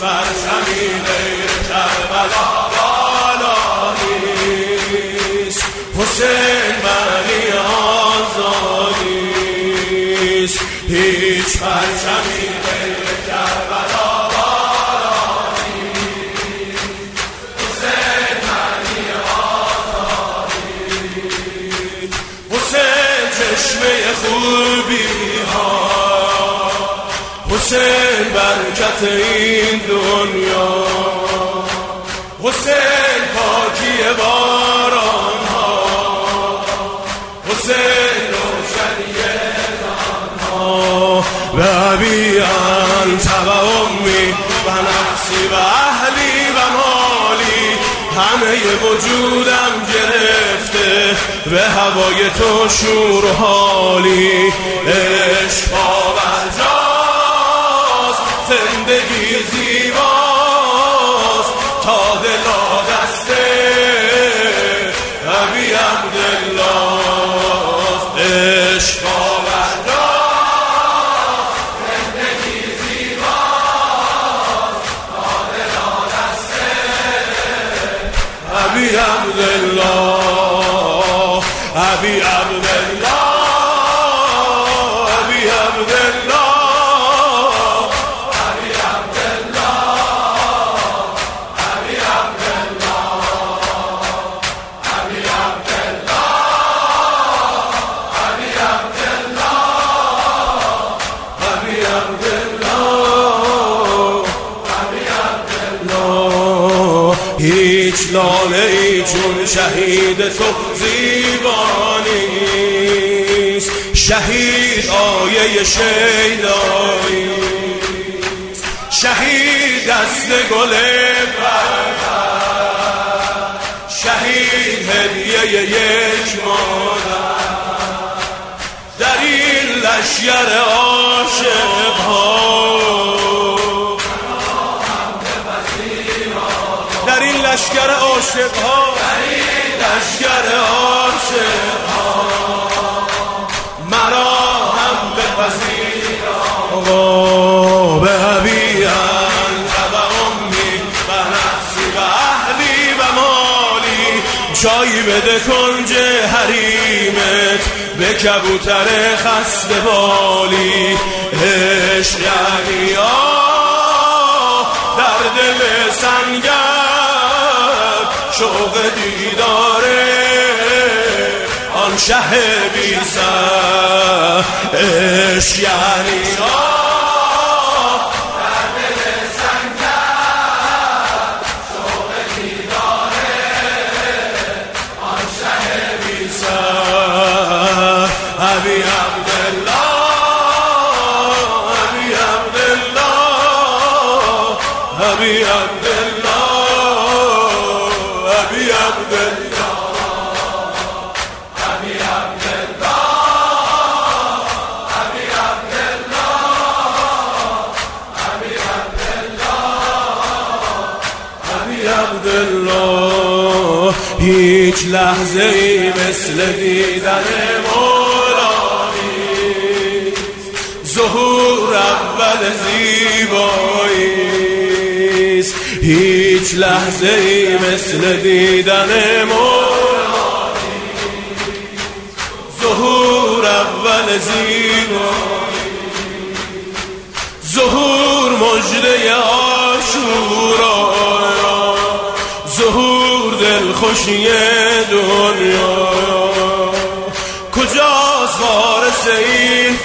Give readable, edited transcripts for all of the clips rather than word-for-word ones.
پرچمی غیر کربلا بالا نیست. حسین معنی آزادیست، هیچ پرچمی غیر کربلا بالا نیست. حسین معنی آزادیست، حسین چشمه خوبی ها، حسین برکت این دنیا، حسین پاکی باران ها، حسین روشنی جانها. به ابی انت و امی و نفسی و اهلی و مالی، همه وجودم گرفته به هوای تو شور و حالی. عشق پابرجاست، زندگی زیباست، تا دلا دسته ابی عبدالله. عشق پابرجاست، زندگی زیباست، تا دلا دسته ابی عبدالله. ابی عبدالله، ابی عبدالله، هیچ لاله ای چون شهید تو زیبا نیست. شهید آیه شیداییست، شهید دست گل برکت، شهید هدیه یک مادر. در این لشگر عاشق ها، در این لشگر عاشق ها، لشگر عاشق ها، مرا هم بپذیر آقا. به ابی انت و امی و نفسی و اهلی و مالی، جایی بده کنج حریمت به کبوتر خسته بالی. عشق یعنی در دل سنگر، شوق دیداره آن شه بی سر. عشق یعنی در دل سنگر، شوق دیداره آن شه بی سر. ابی عبدالله، ابی عبدالله، ابی عبدالله، ابی عبدالله، ابی عبدالله، ابی عبدالله، ابی عبدالله. هیچ لحظه ای مثل دیدن مولا نیست. ظهور اول زیباییست، هیچ لحظه ای مثل دیدن مولا نیست. ظهور اول زیباییست، ظهور مژده عاشورا، ظهور دلخوشی دنیا. کجاست وارث این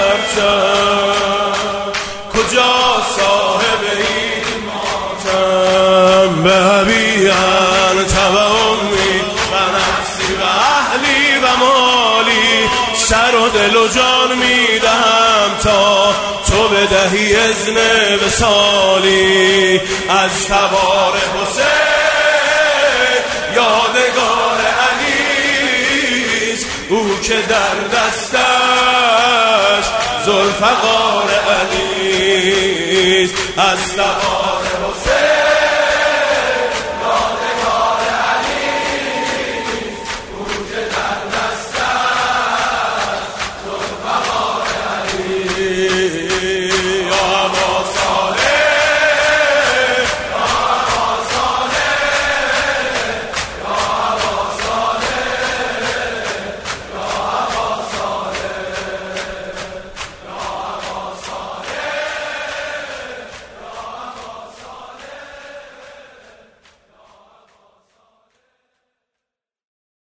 پرچم، کجاست صاحب این ماتم؟ به ابی انت و امی و نفسی و اهلی و مالی، سر و دل و جان میدهم تا تو بدهی اذن وصالی. از تبار حسین یادگار علیست، او که در دستش ذوالفقار علیست. از تبار